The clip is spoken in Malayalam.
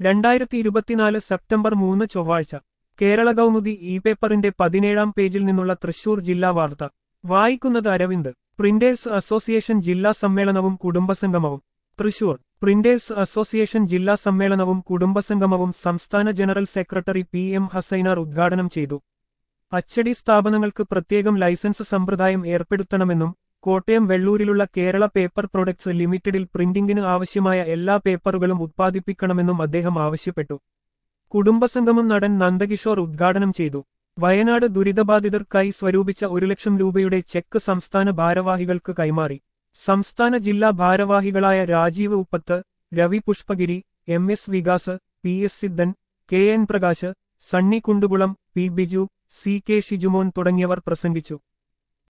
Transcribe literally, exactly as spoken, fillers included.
രണ്ടായിരത്തി ഇരുപത്തിനാല് സെപ്റ്റംബർ മൂന്ന് ചൊവ്വാഴ്ച കേരള കൗമുദി ഇ പേപ്പറിന്റെ പതിനേഴാം പേജിൽ നിന്നുള്ള തൃശൂർ ജില്ലാ വാർത്ത വായിക്കുന്നത് അരവിന്ദ്. പ്രിന്റേഴ്സ് അസോസിയേഷൻ ജില്ലാ സമ്മേളനവും കുടുംബസംഗമവും. തൃശൂർ പ്രിന്റേഴ്സ് അസോസിയേഷൻ ജില്ലാ സമ്മേളനവും കുടുംബസംഗമവും സംസ്ഥാന general secretary P M Hasainar ഉദ്ഘാടനം ചെയ്തു. അച്ചടി സ്ഥാപനങ്ങൾക്ക് പ്രത്യേകം ലൈസൻസ് സമ്പ്രദായം ഏർപ്പെടുത്തണമെന്നും കോട്ടയം വെള്ളൂരിലുള്ള കേരള പേപ്പർ പ്രൊഡക്ട്സ് ലിമിറ്റഡിൽ പ്രിന്റിംഗിന് ആവശ്യമായ എല്ലാ പേപ്പറുകളും ഉത്പാദിപ്പിക്കണമെന്നും അദ്ദേഹം ആവശ്യപ്പെട്ടു. കുടുംബസംഗമം നടൻ നന്ദകിഷോർ ഉദ്ഘാടനം ചെയ്തു. വയനാട് ദുരിതബാധിതർക്കായി സ്വരൂപിച്ച ഒരു ലക്ഷം രൂപയുടെ ചെക്ക് സംസ്ഥാന ഭാരവാഹികൾക്ക് കൈമാറി. സംസ്ഥാന ജില്ലാ ഭാരവാഹികളായ Rajeev Uppath, Ravi Pushpagiri, M S Vikas, P S Siddhan, K N Prakash, Sunny Kundukulam, P Biju, C K Shijumon തുടങ്ങിയവർ പ്രസംഗിച്ചു.